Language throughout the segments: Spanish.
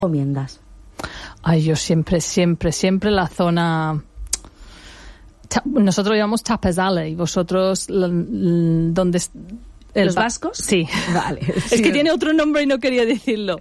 recomiendas? Ay, yo siempre la zona... Nosotros llamamos Tapas Alley, vosotros ¿dónde? ¿Los vascos? Sí. Vale. Es que tiene otro nombre y no quería decirlo.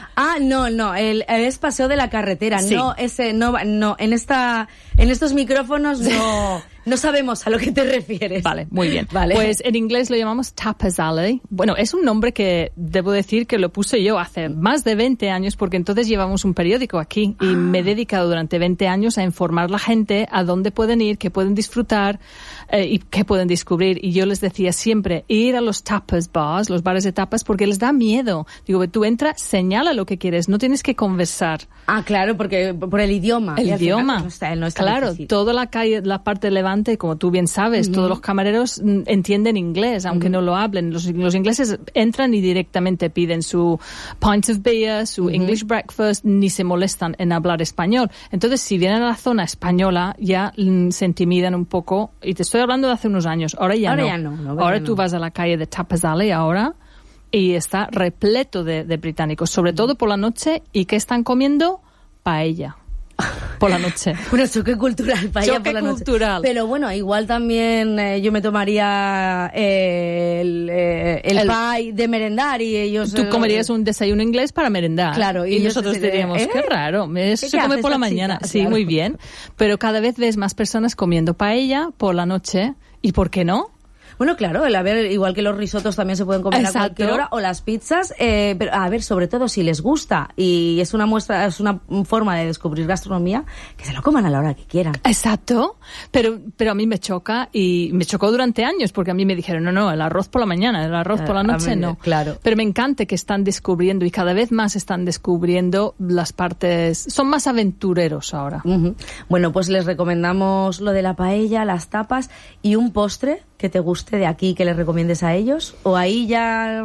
No, es paseo de la carretera, sí. No, en estos micrófonos no sabemos a lo que te refieres. Vale, muy bien. Vale. Pues en inglés lo llamamos Tapas Alley. Bueno, es un nombre que debo decir que lo puse yo hace más de 20 años, porque entonces llevamos un periódico aquí y me he dedicado durante 20 años a informar a la gente a dónde pueden ir, qué pueden disfrutar y qué pueden descubrir. Y yo les decía siempre, ir a los tapas bars, los bares de tapas, porque les da miedo. Digo, tú entras, señala lo que quieres, no tienes que conversar. Claro, porque por el idioma. El idioma. No está claro, difícil. Toda la calle, la parte de Levante, como tú bien sabes, todos los camareros entienden inglés, aunque no lo hablen. Los ingleses entran y directamente piden su pint of beer, su English breakfast, ni se molestan en hablar español. Entonces, si vienen a la zona española, ya se intimidan un poco. Y te estoy hablando de hace unos años. Ahora ya no. Ahora tú vas a la calle de Tapas Alley ahora y está repleto de británicos, sobre todo por la noche. ¿Y qué están comiendo? Paella. Por la noche. Bueno, choque cultural, paella choque por la noche. Cultural. Pero bueno, igual también yo me tomaría el pie de merendar y ellos... Tú comerías un desayuno inglés para merendar. Claro. Y nosotros diríamos, qué raro, eso se come por la mañana. Chica? Sí, claro. Muy bien. Pero cada vez ves más personas comiendo paella por la noche. ¿Y por qué no? Bueno, claro, igual que los risotos también se pueden comer Exacto. a cualquier hora, o las pizzas, pero a ver, sobre todo si les gusta y es una forma de descubrir gastronomía, que se lo coman a la hora que quieran. Exacto, pero a mí me choca, y me chocó durante años, porque a mí me dijeron, no, el arroz por la mañana, el arroz por la noche, no. Claro. Pero me encanta que están descubriendo, y cada vez más están descubriendo las partes, son más aventureros ahora. Bueno, pues les recomendamos lo de la paella, las tapas y un postre que te guste de aquí, que les recomiendes a ellos, o ahí ya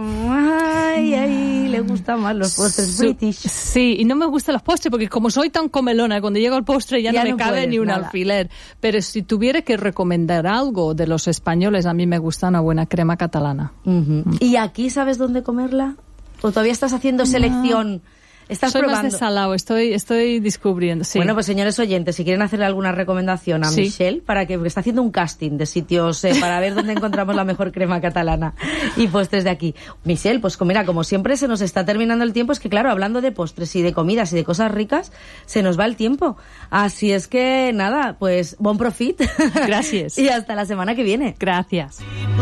ahí le gustan más los postres british. Sí, y no me gustan los postres porque como soy tan comelona, cuando llego al postre ya no me cabe ni un alfiler. Pero si tuviera que recomendar algo de los españoles, a mí me gusta una buena crema catalana. ¿Y aquí sabes dónde comerla? ¿O todavía estás haciendo selección? ¿Estás Soy probando? más de salado, estoy descubriendo, sí. Bueno, pues señores oyentes, si quieren hacerle alguna recomendación a Michelle, porque está haciendo un casting de sitios para ver dónde encontramos la mejor crema catalana y postres de aquí. Michelle, pues mira, como siempre se nos está terminando el tiempo, es que claro, hablando de postres y de comidas y de cosas ricas, se nos va el tiempo. Así es que nada, pues bon profit. Gracias. Y hasta la semana que viene. Gracias.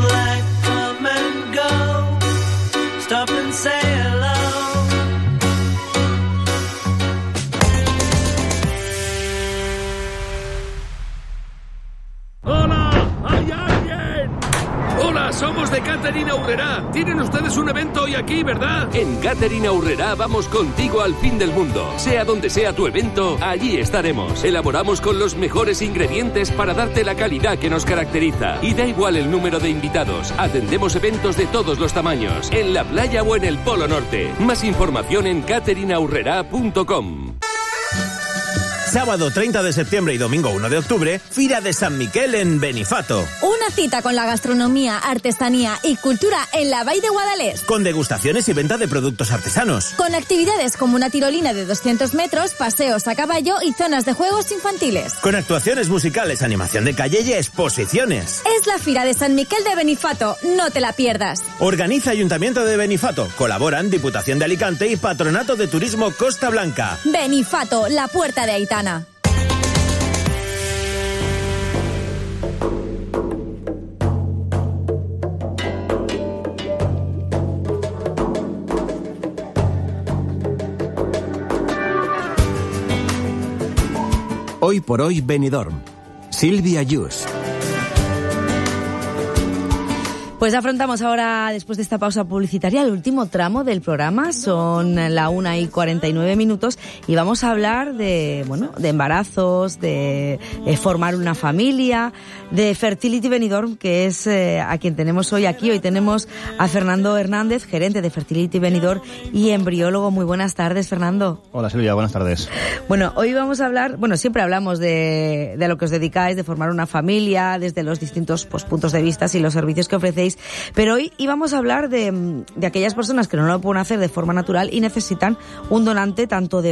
Somos de Catering Aurrerá. Tienen ustedes un evento hoy aquí, ¿verdad? En Catering Aurrerá vamos contigo al fin del mundo. Sea donde sea tu evento, allí estaremos. Elaboramos con los mejores ingredientes para darte la calidad que nos caracteriza. Y da igual el número de invitados. Atendemos eventos de todos los tamaños, en la playa o en el Polo Norte. Más información en cateringaurrerá.com. Sábado 30 de septiembre y domingo 1 de octubre, Fira de San Miquel en Benifato. Una cita con la gastronomía, artesanía y cultura en la Vall de Guadalest. Con degustaciones y venta de productos artesanos. Con actividades como una tirolina de 200 metros, paseos a caballo y zonas de juegos infantiles. Con actuaciones musicales, animación de calle y exposiciones. Es la Fira de San Miquel de Benifato, no te la pierdas. Organiza Ayuntamiento de Benifato. Colaboran Diputación de Alicante y Patronato de Turismo Costa Blanca. Benifato, la puerta de Aitana. Hoy por hoy Benidorm. Silvia Yus. Pues afrontamos ahora, después de esta pausa publicitaria, el último tramo del programa. Son la 1:49 y vamos a hablar de embarazos, de formar una familia, de Fertility Benidorm, que es a quien tenemos hoy aquí. Hoy tenemos a Fernando Hernández, gerente de Fertility Benidorm y embriólogo. Muy buenas tardes, Fernando. Hola, Silvia, buenas tardes. Bueno, hoy vamos a hablar, siempre hablamos de lo que os dedicáis, de formar una familia, desde los distintos puntos de vista y los servicios que ofrecéis. sabéis. Pero hoy íbamos a hablar de aquellas personas que no lo pueden hacer de forma natural y necesitan un donante tanto de